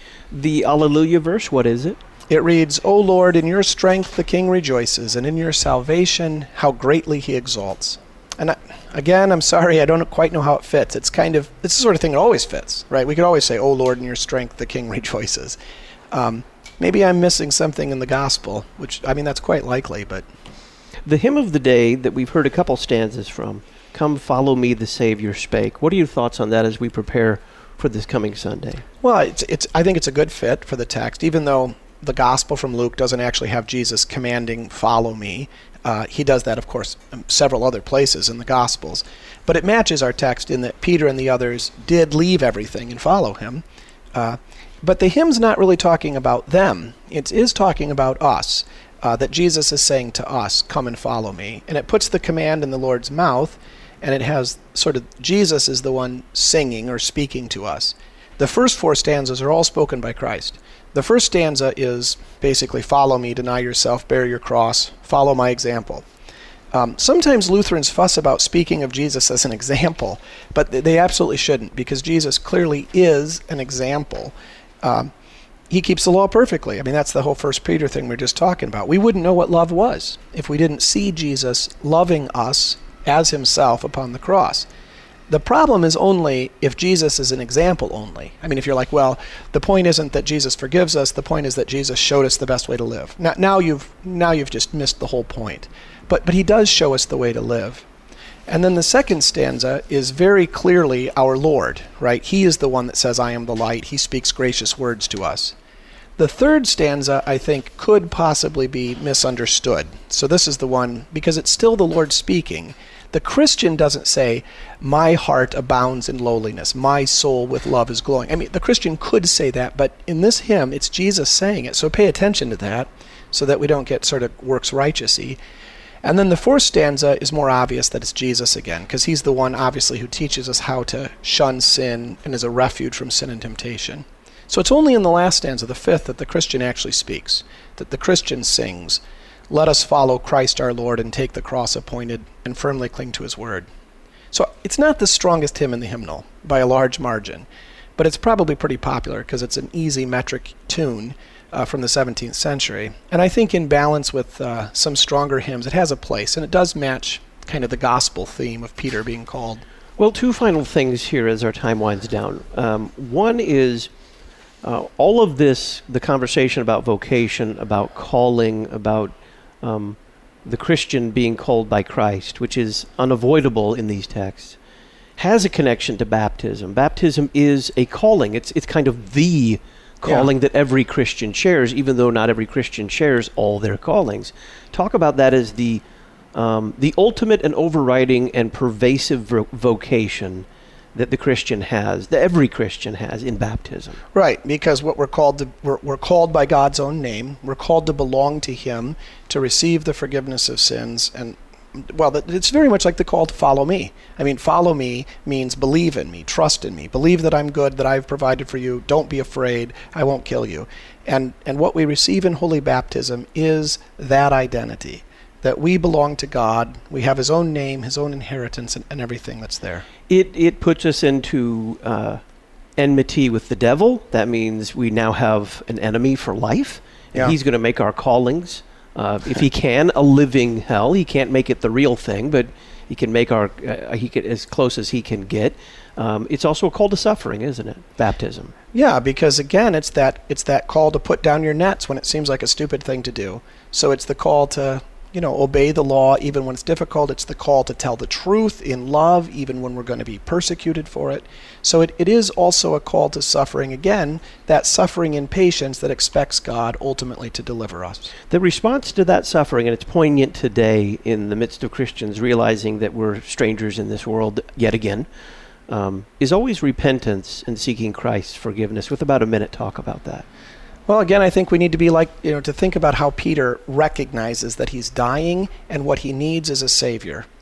The Alleluia verse, what is it? It reads, O Lord, in your strength the king rejoices, and in your salvation how greatly he exalts. And I, again, I'm sorry, I don't quite know how it fits. It's kind of, it's the sort of thing that always fits, right? We could always say, O Lord, in your strength the king rejoices. Um, maybe I'm missing something in the gospel, which, I mean, that's quite likely, but... The hymn of the day that we've heard a couple stanzas from, Come Follow Me, the Savior Spake. What are your thoughts on that as we prepare for this coming Sunday? Well, it's, it's, I think it's a good fit for the text, even though the gospel from Luke doesn't actually have Jesus commanding, follow me. Uh, he does that, of course, in several other places in the Gospels. But it matches our text in that Peter and the others did leave everything and follow him. Uh, but the hymn's not really talking about them. It is talking about us, uh, that Jesus is saying to us, come and follow me. And it puts the command in the Lord's mouth, and it has sort of, Jesus is the one singing or speaking to us. The first four stanzas are all spoken by Christ. The first stanza is basically, follow me, deny yourself, bear your cross, follow my example. Um, sometimes Lutherans fuss about speaking of Jesus as an example, but they absolutely shouldn't, because Jesus clearly is an example. Um, he keeps the law perfectly. I mean, that's the whole First Peter thing we we're just talking about. We wouldn't know what love was if we didn't see Jesus loving us as himself upon the cross. The problem is only if Jesus is an example only. I mean, if you're like, well, the point isn't that Jesus forgives us, the point is that Jesus showed us the best way to live. Now, now you've now you've just missed the whole point. But but he does show us the way to live. And then the second stanza is very clearly our Lord, right? He is the one that says, I am the light. He speaks gracious words to us. The third stanza, I think, could possibly be misunderstood. So this is the one, because it's still the Lord speaking. The Christian doesn't say, my heart abounds in lowliness, my soul with love is glowing. I mean, the Christian could say that, but in this hymn, it's Jesus saying it. So pay attention to that so that we don't get sort of works righteous-y. And then the fourth stanza is more obvious that it's Jesus again, because he's the one, obviously, who teaches us how to shun sin and is a refuge from sin and temptation. So it's only in the last stanza, the fifth, that the Christian actually speaks, that the Christian sings, let us follow Christ our Lord and take the cross appointed and firmly cling to his word. So it's not the strongest hymn in the hymnal by a large margin, but it's probably pretty popular because it's an easy metric tune uh, from the seventeenth century. And I think in balance with uh, some stronger hymns, it has a place, and it does match kind of the gospel theme of Peter being called. Well, two final things here as our time winds down. Um, one is uh, all of this, the conversation about vocation, about calling, about Um, the Christian being called by Christ, which is unavoidable in these texts, has a connection to baptism. Baptism is a calling. It's it's kind of the calling yeah. that every Christian shares, even though not every Christian shares all their callings. Talk about that as the um, the ultimate and overriding and pervasive vo- vocation that the Christian has, that every Christian has in baptism. Right, because what we're called to, we're, we're called by God's own name. We're called to belong to him, to receive the forgiveness of sins. And, well, it's very much like the call to follow me. I mean, follow me means believe in me, trust in me, believe that I'm good, that I've provided for you, don't be afraid, I won't kill you. And, and what we receive in holy baptism is that identity, that we belong to God, we have his own name, his own inheritance, and, and everything that's there. It it puts us into uh, enmity with the devil. That means we now have an enemy for life. And yeah. he's going to make our callings, uh, if he can, a living hell. He can't make it the real thing, but he can make our uh, he can, as close as he can get. Um, it's also a call to suffering, isn't it? Baptism. Yeah, because again, it's that it's that call to put down your nets when it seems like a stupid thing to do. So it's the call to, you know, obey the law even when it's difficult. It's the call to tell the truth in love even when we're going to be persecuted for it. So it, it is also a call to suffering, again, that suffering in patience that expects God ultimately to deliver us. The response to that suffering, and it's poignant today in the midst of Christians realizing that we're strangers in this world yet again, um, is always repentance and seeking Christ's forgiveness. With about a minute, talk about that. Well, again, I think we need to be like, you know, to think about how Peter recognizes that he's dying and what he needs is a Savior.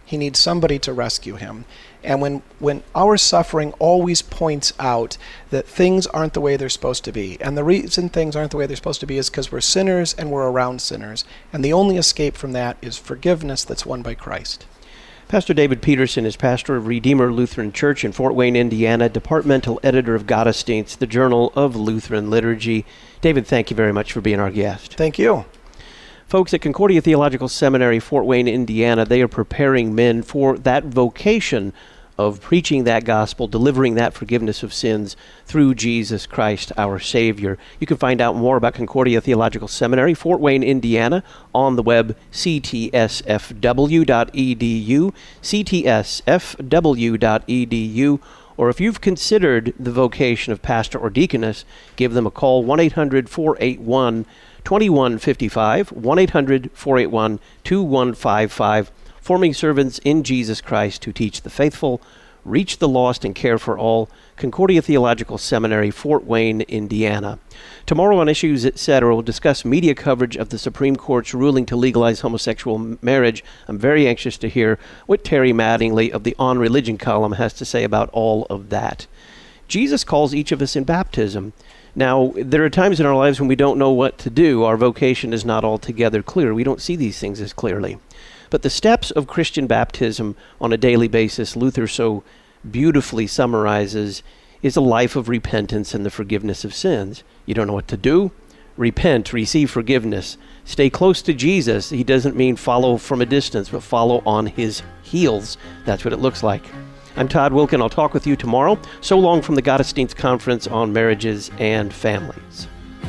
He needs somebody to rescue him. And when, when our suffering always points out that things aren't the way they're supposed to be, and the reason things aren't the way they're supposed to be is because we're sinners and we're around sinners, and the only escape from that is forgiveness that's won by Christ. Pastor David Peterson is pastor of Redeemer Lutheran Church in Fort Wayne, Indiana, departmental editor of Gottesdienst, the Journal of Lutheran Liturgy. David, thank you very much for being our guest. Thank you. Folks, at Concordia Theological Seminary, Fort Wayne, Indiana, they are preparing men for that vocation of preaching that gospel, delivering that forgiveness of sins through Jesus Christ, our Savior. You can find out more about Concordia Theological Seminary, Fort Wayne, Indiana, on the web, c t s f w dot e d u, c t s f w dot e d u, or if you've considered the vocation of pastor or deaconess, give them a call, one eight hundred four eight one two one five five, one eight hundred four eight one two one five five, forming servants in Jesus Christ who teach the faithful, reach the lost, and care for all. Concordia Theological Seminary, Fort Wayne, Indiana. Tomorrow on Issues, et cetera, we'll discuss media coverage of the Supreme Court's ruling to legalize homosexual marriage. I'm very anxious to hear what Terry Mattingly of the On Religion column has to say about all of that. Jesus calls each of us in baptism. Now, there are times in our lives when we don't know what to do. Our vocation is not altogether clear. We don't see these things as clearly. But the steps of Christian baptism on a daily basis, Luther so beautifully summarizes, is a life of repentance and the forgiveness of sins. You don't know what to do? Repent, receive forgiveness. Stay close to Jesus. He doesn't mean follow from a distance, but follow on his heels. That's what it looks like. I'm Todd Wilken. I'll talk with you tomorrow. So long from the Gottesdienst Conference on Marriages and Families.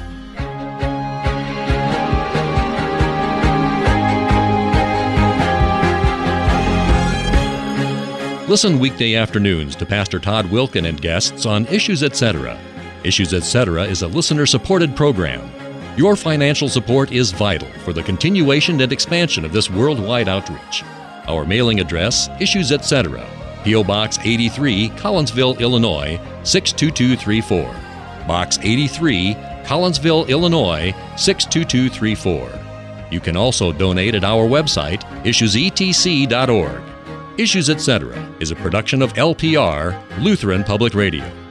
Listen weekday afternoons to Pastor Todd Wilken and guests on Issues, et cetera. Issues, et cetera is a listener-supported program. Your financial support is vital for the continuation and expansion of this worldwide outreach. Our mailing address, Issues, et cetera, P O. Box eighty-three, Collinsville, Illinois, six two two three four. Box eighty-three, Collinsville, Illinois, six two two three four. You can also donate at our website, issues e t c dot org. Issues, et cetera is a production of L P R, Lutheran Public Radio.